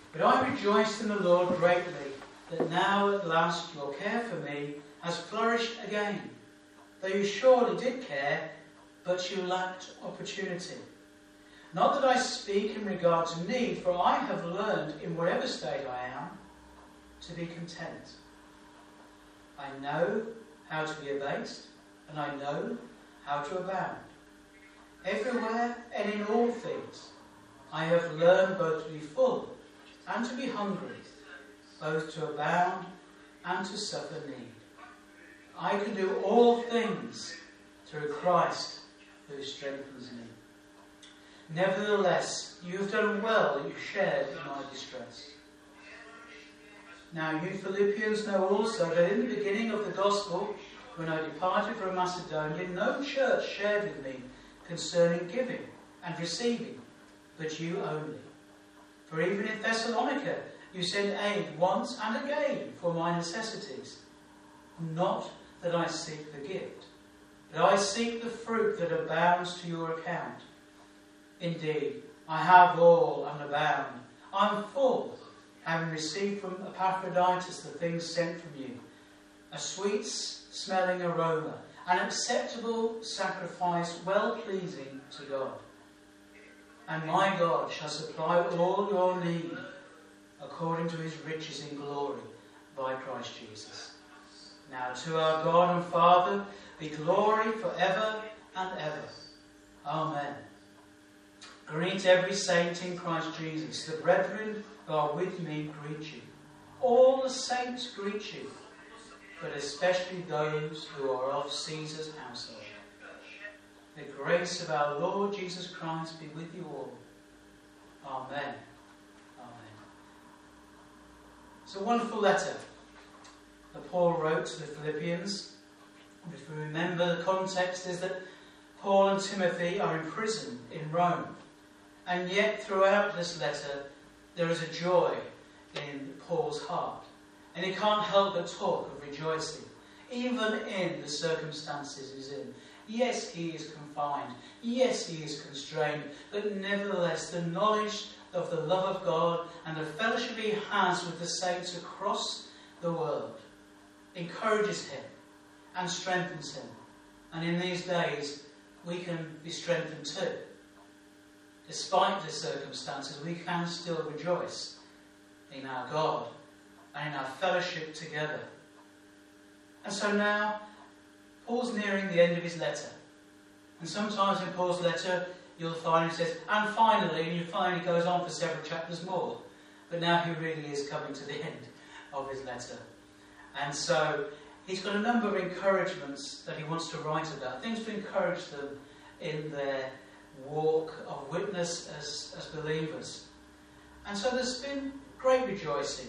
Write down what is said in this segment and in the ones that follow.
But I rejoiced in the Lord greatly, that now at last your care for me has flourished again. Though you surely did care, but you lacked opportunity. Not that I speak in regard to need, for I have learned in whatever state I am to be content. I know how to be abased, and I know how to abound. Everywhere and in all things I have learned both to be full and to be hungry, both to abound and to suffer need. I can do all things through Christ who strengthens me. Nevertheless, you have done well that you shared in my distress. Now you Philippians know also that in the beginning of the gospel, when I departed from Macedonia, no church shared with me concerning giving and receiving, but you only. For even in Thessalonica you sent aid once and again for my necessities. Not that I seek the gift, but I seek the fruit that abounds to your account. Indeed, I have all and abound. I am full, having received from Epaphroditus the things sent from you, a sweet-smelling aroma, an acceptable sacrifice, well-pleasing to God. And my God shall supply all your need according to his riches in glory by Christ Jesus. Now to our God and Father be glory forever and ever. Amen. Greet every saint in Christ Jesus. The brethren who are with me greet you. All the saints greet you, but especially those who are of Caesar's household. The grace of our Lord Jesus Christ be with you all. Amen. Amen. It's a wonderful letter that Paul wrote to the Philippians. If we remember, the context is that Paul and Timothy are in prison in Rome. And yet throughout this letter there is a joy in Paul's heart. And he can't help but talk of rejoicing, even in the circumstances he's in. Yes, he is confined. Yes, he is constrained. But nevertheless, the knowledge of the love of God and the fellowship he has with the saints across the world encourages him and strengthens him. And in these days, we can be strengthened too. Despite the circumstances, we can still rejoice in our God and in our fellowship together. And so now, Paul's nearing the end of his letter. And sometimes in Paul's letter, you'll find he says, and finally, and you find he goes on for several chapters more. But now he really is coming to the end of his letter. And so he's got a number of encouragements that he wants to write about, things to encourage them in their walk of witness as believers. And so there's been great rejoicing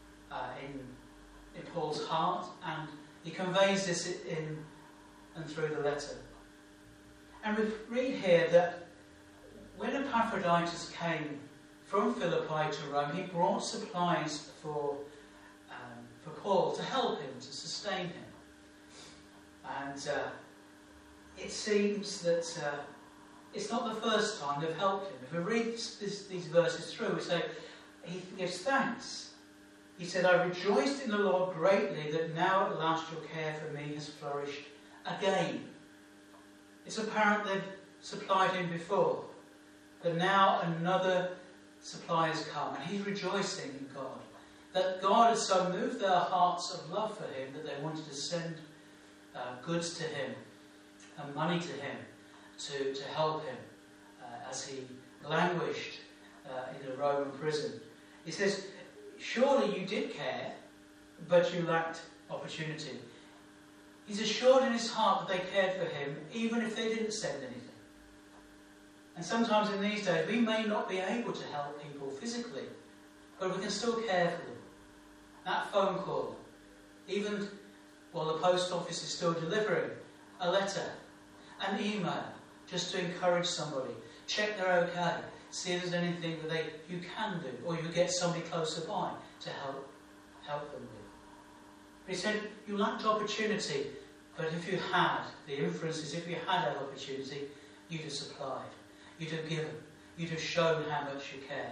in Paul's heart, and he conveys this in and through the letter. And we read here that when Epaphroditus came from Philippi to Rome, he brought supplies for Paul to help him, to sustain him. And it seems that it's not the first time they've helped him. If we read these verses through, we say he gives thanks. He said, I rejoiced in the Lord greatly that now at last your care for me has flourished again. It's apparent they've supplied him before, but now another supply has come, and he's rejoicing in God. That God has so moved their hearts of love for him that they wanted to send goods to him and money to him to help him as he languished in a Roman prison. He says, surely you did care, but you lacked opportunity. He's assured in his heart that they cared for him, even if they didn't send anything. And sometimes in these days, we may not be able to help people physically, but we can still care for them. That phone call, even while the post office is still delivering a letter, an email, just to encourage somebody, check they're okay, see if there's anything that you can do, or you get somebody closer by to help them with. But he said, you lacked opportunity, but if you had, the inference is if you had that opportunity, you'd have supplied, you'd have given, you'd have shown how much you care.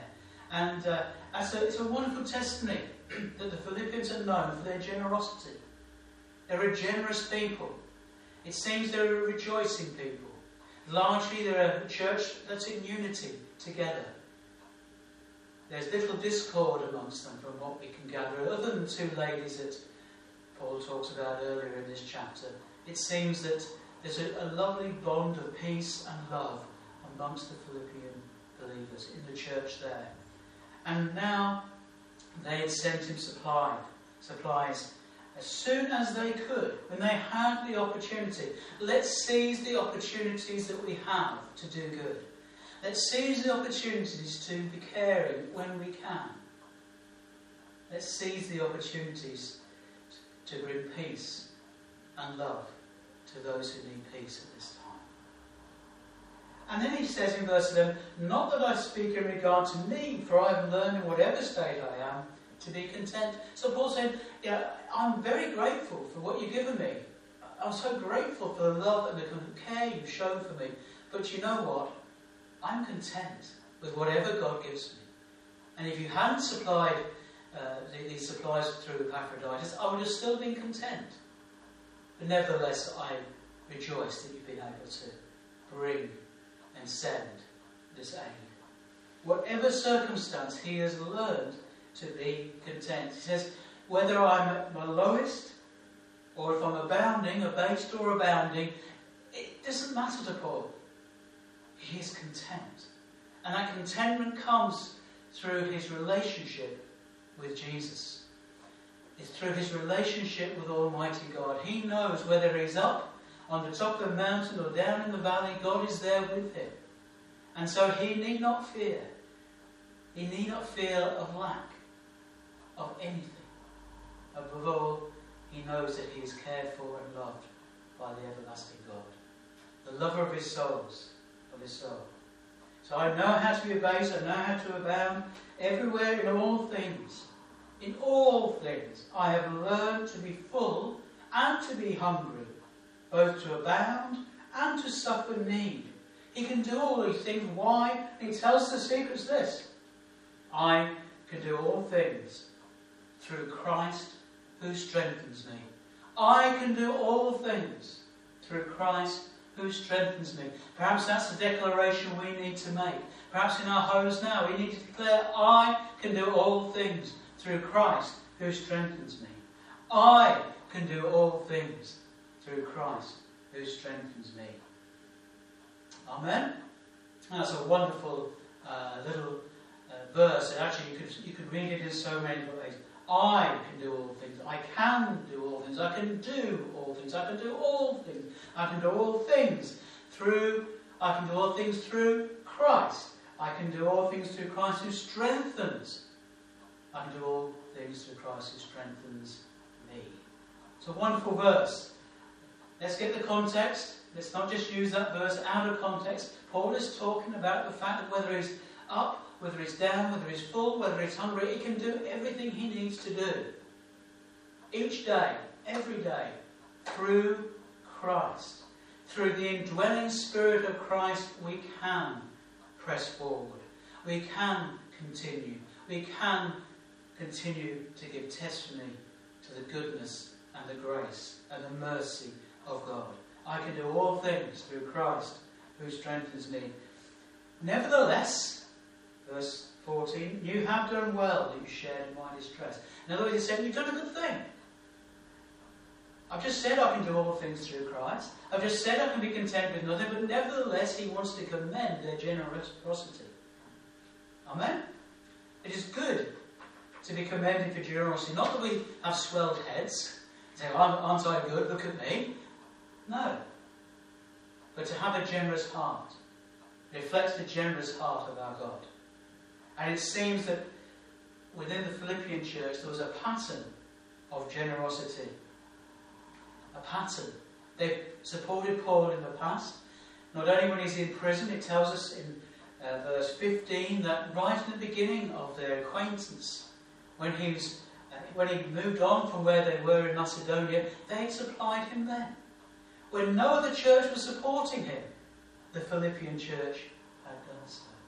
And it's a wonderful testimony that the Philippians are known for their generosity. They're a generous people. It seems they're a rejoicing people. Largely they're a church that's in unity together. There's little discord amongst them from what we can gather, other than two ladies that Paul talks about earlier in this chapter. It seems that there's a lovely bond of peace and love amongst the Philippian believers in the church there. And now they had sent him supplies as soon as they could, when they had the opportunity. Let's seize the opportunities that we have to do good. Let's seize the opportunities to be caring when we can. Let's seize the opportunities to bring peace and love to those who need peace at this time. And then he says in verse 11, not that I speak in regard to me, for I have learned in whatever state I am to be content. So Paul said, yeah, I'm very grateful for what you've given me. I'm so grateful for the love and the care you've shown for me. But you know what? I'm content with whatever God gives me. And if you hadn't supplied these supplies through Epaphroditus, I would have still been content. But nevertheless, I rejoice that you've been able to bring and send this aid. Whatever circumstance, he has learned to be content. He says, whether I'm at my lowest, or if I'm abounding, abased or abounding, it doesn't matter to Paul. He is content. And that contentment comes through his relationship with Jesus. It's through his relationship with Almighty God. He knows whether he's up on the top of the mountain or down in the valley, God is there with him. And so he need not fear. He need not fear of lack of anything. Above all, he knows that he is cared for and loved by the everlasting God, the lover of his soul. So I know how to be abased, I know how to abound everywhere in all things. In all things I have learned to be full and to be hungry, both to abound and to suffer need. He can do all these things. Why? He tells the secret's this: I can do all things through Christ who strengthens me. I can do all things through Christ who strengthens me. Perhaps that's the declaration we need to make. Perhaps in our homes now we need to declare, I can do all things through Christ who strengthens me. I can do all things through Christ who strengthens me. Amen? That's a wonderful little verse. And actually you could read it in so many ways. I can do all things. I can do all things. I can do all things. I can do all things. I can do all things through Christ. I can do all things through Christ who strengthens. I can do all things through Christ who strengthens me. It's a wonderful verse. Let's get the context. Let's not just use that verse out of context. Paul is talking about the fact that whether he's up, whether he's down, whether he's full, whether he's hungry, he can do everything he needs to do. Each day, every day, through Christ. Through the indwelling Spirit of Christ, we can press forward. We can continue. We can continue to give testimony to the goodness and the grace and the mercy of God. I can do all things through Christ who strengthens me. Nevertheless, verse 14, you have done well that you shared in my distress. In other words, he said, you've done a good thing. I've just said I can do all things through Christ. I've just said I can be content with nothing, but nevertheless he wants to commend their generosity. Amen? It is good to be commended for generosity. Not that we have swelled heads, say, aren't I good, look at me. No. But to have a generous heart reflects the generous heart of our God. And it seems that within the Philippian church there was a pattern of generosity. A pattern. They've supported Paul in the past. Not only when he's in prison, it tells us in verse 15 that right in the beginning of their acquaintance, when he moved on from where they were in Macedonia, they had supplied him then. When no other church was supporting him, the Philippian church had done so.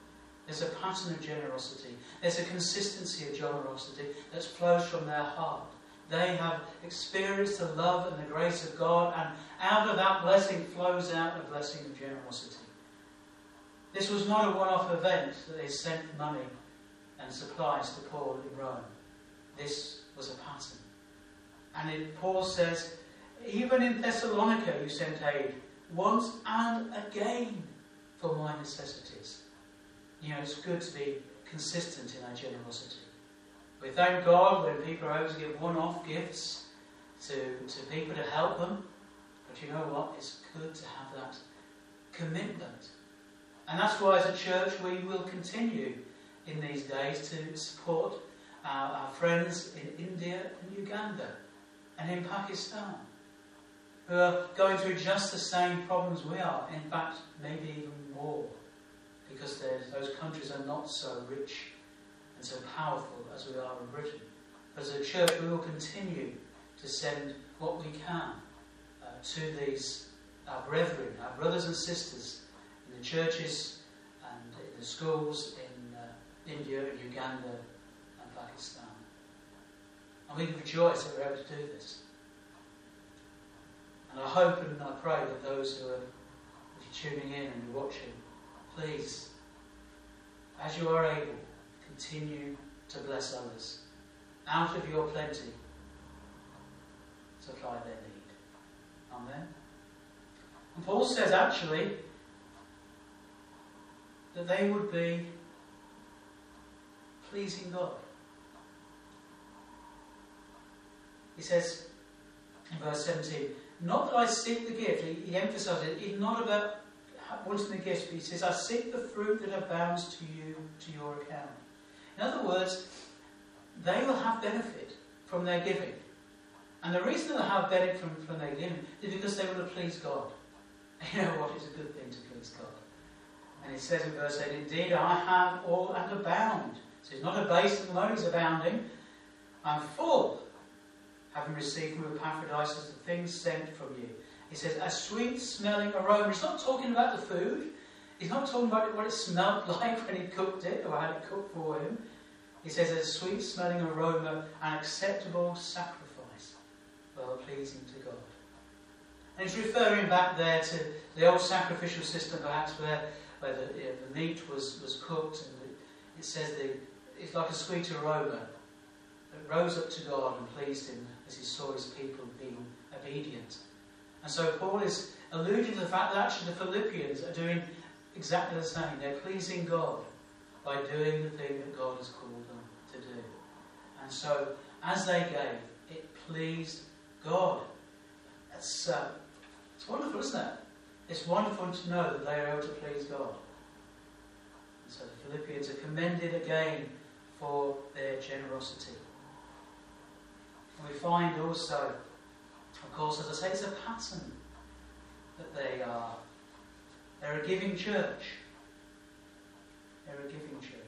There's a pattern of generosity. There's a consistency of generosity that flows from their heart. They have experienced the love and the grace of God, and out of that blessing flows out a blessing of generosity. This was not a one-off event that they sent money and supplies to Paul in Rome. This was a pattern. And Paul says, even in Thessalonica you sent aid once and again for my necessities. You know, it's good to be consistent in our generosity. We thank God when people are able to give one-off gifts to people to help them. But you know what? It's good to have that commitment. And that's why as a church we will continue in these days to support our friends in India and Uganda and in Pakistan, who are going through just the same problems we are. In fact, maybe even more, because those countries are not so rich and so powerful as we are in Britain. But as a church, we will continue to send what we can to these our brethren, our brothers and sisters in the churches and in the schools in India and Uganda and Pakistan. And we rejoice that we're able to do this. And I hope and I pray that those who are tuning in and watching, please, as you are able, continue to bless others. Out of your plenty, supply their need. Amen. And Paul says actually that they would be pleasing God. He says in verse 17, not that I seek the gift. He emphasises it. It's not about wanting the gift, but he says, I seek the fruit that abounds to you, to your account. In other words, they will have benefit from their giving. And the reason they'll have benefit from their giving is because they will have pleased God. You know what? It's a good thing to please God. And it says in verse 8, indeed, I have all and abound. So it's not abased at the moment, it's abounding. I'm full, having received from Epaphroditus the things sent from you. He says, a sweet-smelling aroma. He's not talking about the food. He's not talking about what it smelled like when he cooked it or had it cooked for him. He says, a sweet-smelling aroma, an acceptable sacrifice, well-pleasing to God. And he's referring back there to the old sacrificial system, perhaps, where the meat was cooked, and it says it's like a sweet aroma that rose up to God and pleased him as he saw his people being obedient. And so Paul is alluding to the fact that actually the Philippians are doing exactly the same. They're pleasing God by doing the thing that God has called them to do. And so, as they gave, it pleased God. It's wonderful, isn't it? It's wonderful to know that they are able to please God. And so the Philippians are commended again for their generosity. And we find also, of course, as I say, it's a pattern that they are. They're a giving church. They're a giving church.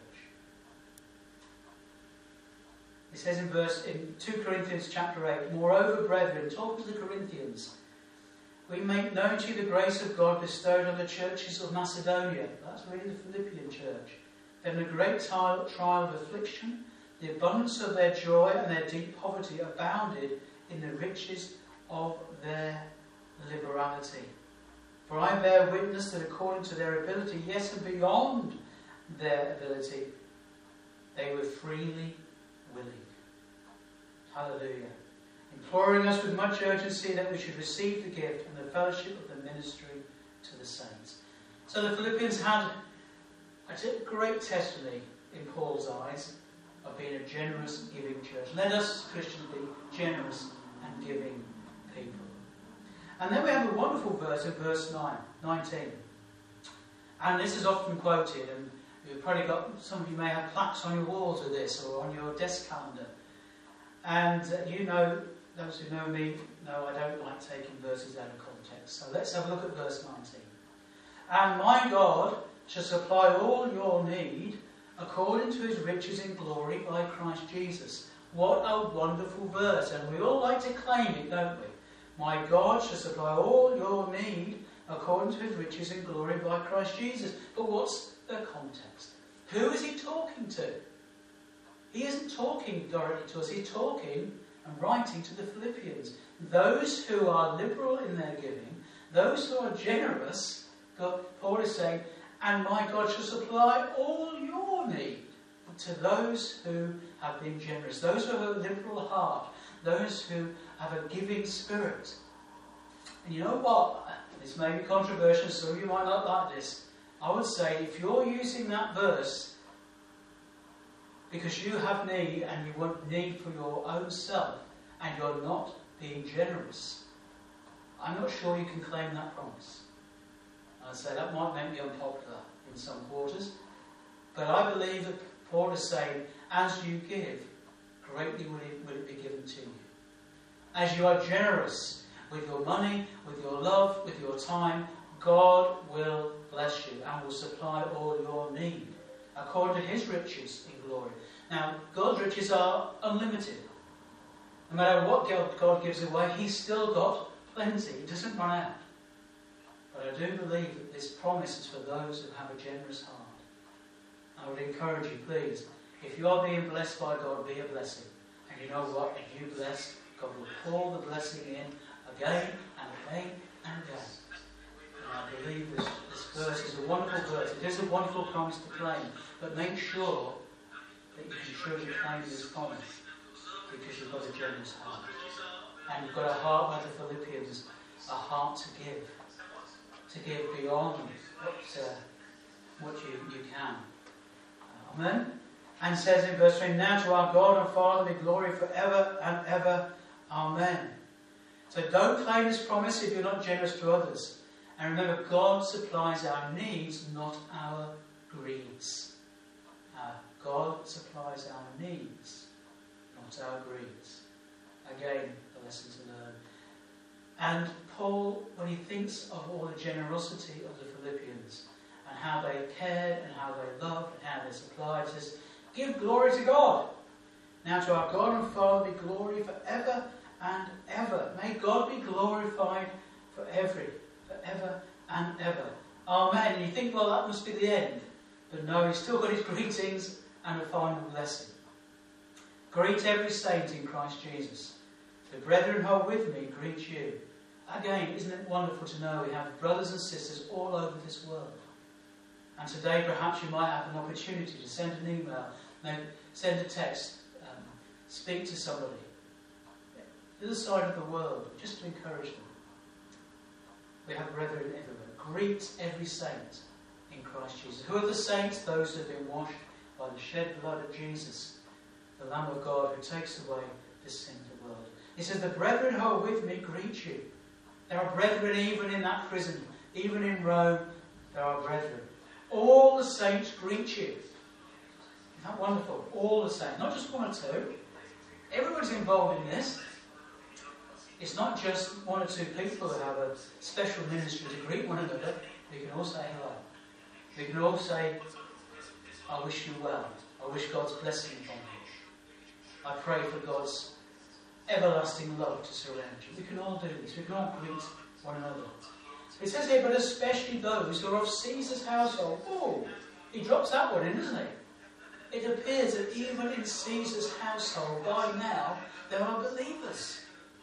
It says in 2 Corinthians chapter 8, moreover, brethren, talking to the Corinthians, we make known to you the grace of God bestowed on the churches of Macedonia. That's really the Philippian church. In a great trial of affliction, the abundance of their joy and their deep poverty abounded in the riches of their liberality. For I bear witness that according to their ability, yes, and beyond their ability, they were freely willing. Hallelujah. Imploring us with much urgency that we should receive the gift and the fellowship of the ministry to the saints. So the Philippians had a great testimony in Paul's eyes of being a generous, giving church. Let us, Christians, be generous and giving people. And then we have a wonderful verse in verse 19. And this is often quoted, and you've probably got, some of you may have plaques on your walls with this or on your desk calendar. And you know, those who know me know I don't like taking verses out of context. So let's have a look at verse 19. And my God shall supply all your need according to his riches in glory by Christ Jesus. What a wonderful verse. And we all like to claim it, don't we? My God shall supply all your need according to his riches in glory by Christ Jesus. But what's the context? Who is he talking to? He isn't talking directly to us. He's talking and writing to the Philippians. Those who are liberal in their giving, those who are generous, Paul is saying, and my God shall supply all your need. To those who have been generous, those who have a liberal heart, those who have a giving spirit. And you know what? This may be controversial, some of you might not like this. I would say if you're using that verse because you have need and you want need for your own self and you're not being generous, I'm not sure you can claim that promise. I'd say that might make me unpopular in some quarters, but I believe that Paul is saying, as you give, greatly will it be given to you. As you are generous with your money, with your love, with your time, God will bless you and will supply all your need according to his riches in glory. Now, God's riches are unlimited. No matter what God gives away, he's still got plenty. He doesn't run out. But I do believe that this promise is for those who have a generous heart. I would encourage you, please, if you are being blessed by God, be a blessing. And you know what? If you bless, God will pour the blessing in again and again and again. And I believe this verse is a wonderful verse. It is a wonderful promise to claim. But make sure that you can truly claim this promise because you've got a generous heart. And you've got a heart like the Philippians, a heart to give. To give beyond what you can. Amen. And says in verse 3, now to our God and Father be glory forever and ever. Amen. So don't claim this promise if you're not generous to others. And remember, God supplies our needs, not our greeds. God supplies our needs, not our greeds. Again, a lesson to learn. And Paul, when he thinks of all the generosity of the Philippians, and how they cared, and how they loved, and how they supplied, he says, give glory to God. Now to our God and Father be glory forever and ever. May God be glorified forever and ever. Amen. And you think, well, that must be the end. But no, he's still got his greetings and a final blessing. Greet every saint in Christ Jesus. The brethren who are with me greet you. Again, isn't it wonderful to know we have brothers and sisters all over this world? And today perhaps you might have an opportunity to send an email, send a text, speak to somebody. The other side of the world, just to encourage them. We have brethren everywhere. Greet every saint in Christ Jesus. Who are the saints? Those who have been washed by the shed blood of Jesus, the Lamb of God who takes away the sin of the world. He says, the brethren who are with me greet you. There are brethren even in that prison. Even in Rome, there are brethren. All the saints greet you. Isn't that wonderful? All the saints. Not just one or two. Everybody's involved in this. It's not just one or two people that have a special ministry to greet one another. We can all say hello. We can all say, I wish you well. I wish God's blessing upon you. I pray for God's everlasting love to surround you. We can all do this. We can all greet one another. It says here, but especially those who are of Caesar's household. Oh, he drops that one in, doesn't he? It appears that even in Caesar's household, by now, there are believers.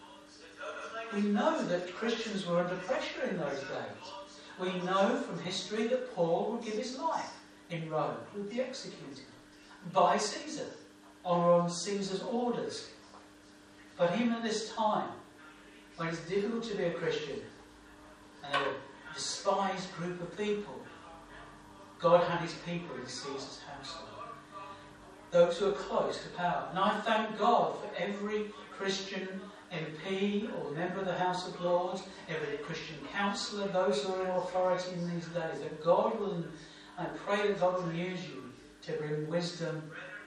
We know that Christians were under pressure in those days. We know from history that Paul would give his life in Rome, would be executed by Caesar, on Caesar's orders. But even at this time, when it's difficult to be a Christian, and they're a despised group of people, God had his people in Caesar's household. Those who are close to power. And I thank God for every Christian MP or member of the House of Lords, every Christian counsellor, those who are in authority in these days, that God will, I pray that God will use you to bring wisdom,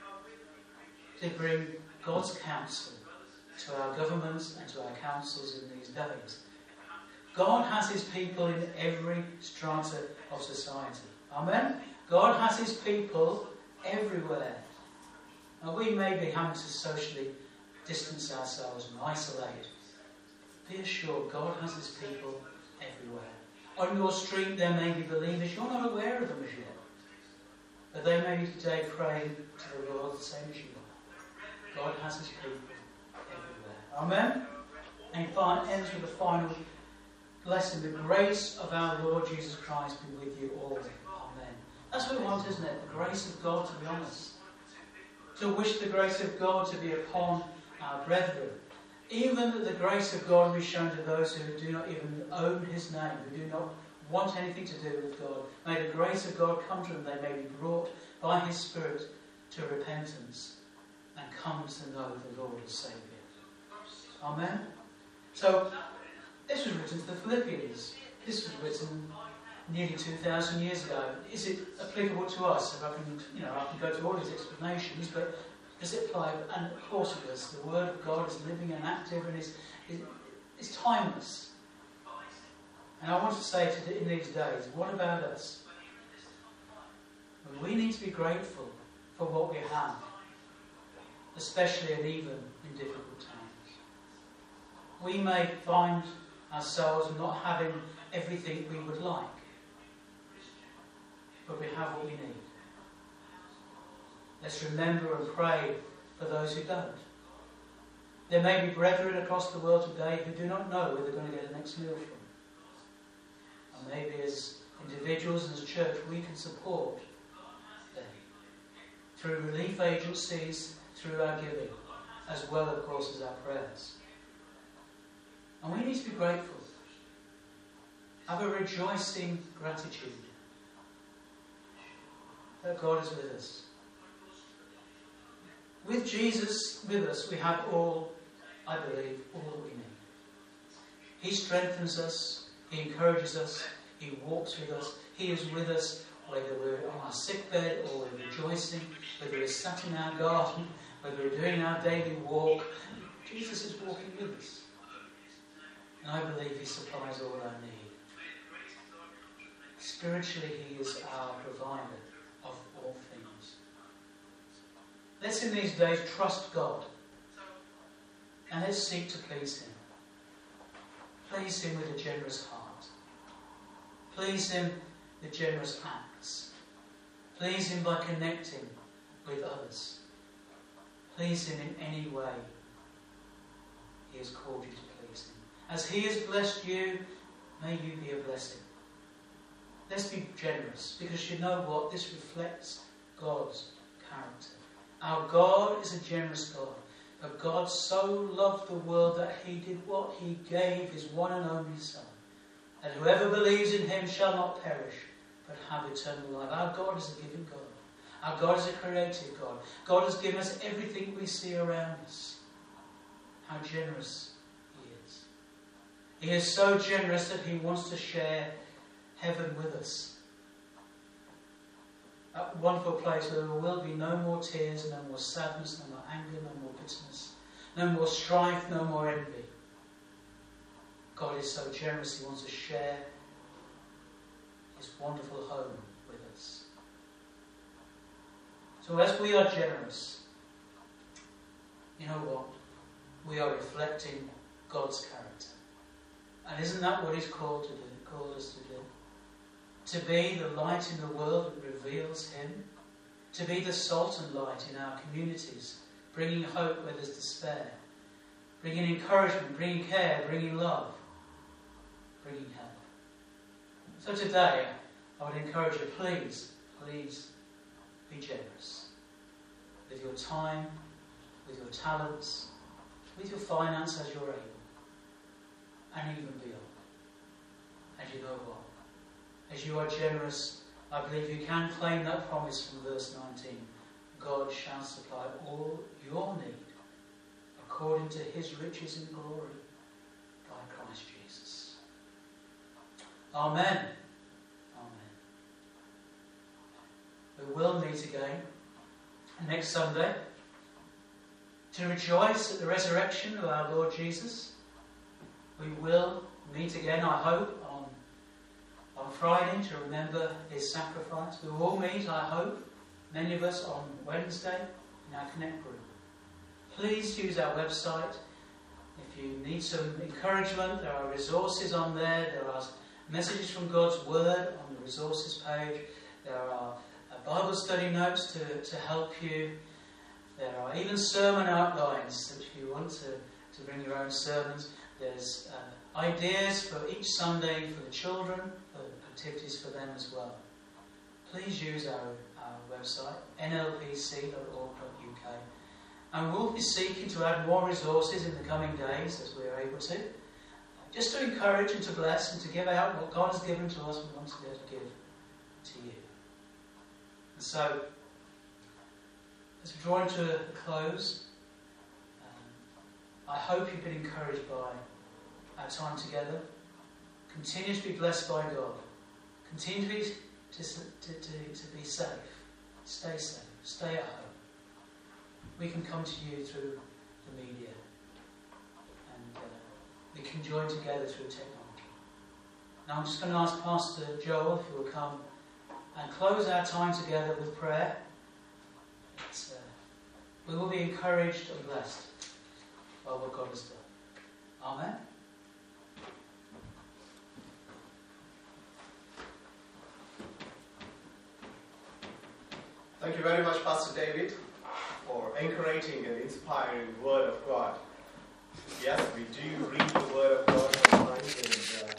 to bring God's counsel to our governments and to our councils in these days. God has his people in every strata of society. Amen? God has his people everywhere. Now we may be having to socially distance ourselves and isolate. Be assured God has his people everywhere. On your street there may be believers. You're not aware of them as yet. but they may be today praying to the Lord the same as you are. God has his people everywhere. Amen? And he ends with the final blessing. The grace of our Lord Jesus Christ be with you all. Amen. That's what we want, isn't it? The grace of God, to be honest. To wish the grace of God to be upon our brethren. Even that the grace of God be shown to those who do not even own his name, who do not want anything to do with God. May the grace of God come to them. They may be brought by his Spirit to repentance and come to know the Lord as Saviour. Amen? So, this was written to the Philippians. This was written nearly 2,000 years ago. Is it applicable to us? If I can go to all these explanations, but does it apply? And of course it does. The Word of God is living and active and is timeless. And I want to say in these days, what about us? We need to be grateful for what we have, especially and even in difficult times. We may find ourselves not having everything we would like, but we have what we need. Let's remember and pray for those who don't. There may be brethren across the world today who do not know where they're going to get the next meal from. And maybe as individuals and as church we can support them through relief agencies, through our giving, as well, of course, as our prayers. And we need to be grateful. Have a rejoicing gratitude that God is with us. With Jesus with us, we have all, I believe, all that we need. He strengthens us. He encourages us. He walks with us. He is with us whether we're on our sick bed or we're rejoicing, whether we're sat in our garden, whether we're doing our daily walk. Jesus is walking with us. And I believe he supplies all our need. Spiritually, he is our provider of all things. Let's in these days trust God. And let's seek to please him. Please him with a generous heart. Please him with generous acts. Please him by connecting with others. Please him in any way he has called you to please him. As he has blessed you, may you be a blessing. Let's be generous, because you know what? This reflects God's character. Our God is a generous God. But God so loved the world that he did what? He gave his one and only Son, that whoever believes in him shall not perish, but have eternal life. Our God is a giving God. Our God is a creative God. God has given us everything we see around us. How generous he is. He is so generous that he wants to share heaven with us. A wonderful place where there will be no more tears, no more sadness, no more anger, no more bitterness, no more strife, no more envy. God is so generous, he wants to share his wonderful home with us. So as we are generous, you know what? We are reflecting God's character. And isn't that what he's called us to do? To be the light in the world that reveals him. To be the salt and light in our communities, bringing hope where there's despair. Bringing encouragement, bringing care, bringing love, bringing help. So today, I would encourage you, please be generous. With your time, with your talents, with your finance as you're able. And even beyond. And you know what? As you are generous, I believe you can claim that promise from verse 19. God shall supply all your need according to his riches in glory by Christ Jesus. Amen. Amen. We will meet again next Sunday to rejoice at the resurrection of our Lord Jesus. We will meet again, I hope, on Friday to remember his sacrifice. We will all meet, I hope, many of us on Wednesday in our Connect group. Please use our website. If you need some encouragement, there are resources on there. There are messages from God's Word on the resources page. There are Bible study notes to help you. There are even sermon outlines that if you want to bring your own sermons. There's ideas for each Sunday for the children, activities for them as well. Please use our website, nlpc.org.uk, and we'll be seeking to add more resources in the coming days as we are able to, just to encourage and to bless and to give out what God has given to us. We want to be able to give to you. And so, as we draw into a close, I hope you've been encouraged by our time together. Continue to be blessed by God. Continue to be safe. Stay safe. Stay at home. We can come to you through the media. And we can join together through technology. Now I'm just going to ask Pastor Joel if he will come and close our time together with prayer. We will be encouraged and blessed by what God has done. Amen. Thank you very much, Pastor David, for encouraging and inspiring the Word of God. Yes, we do read the Word of God sometimes, and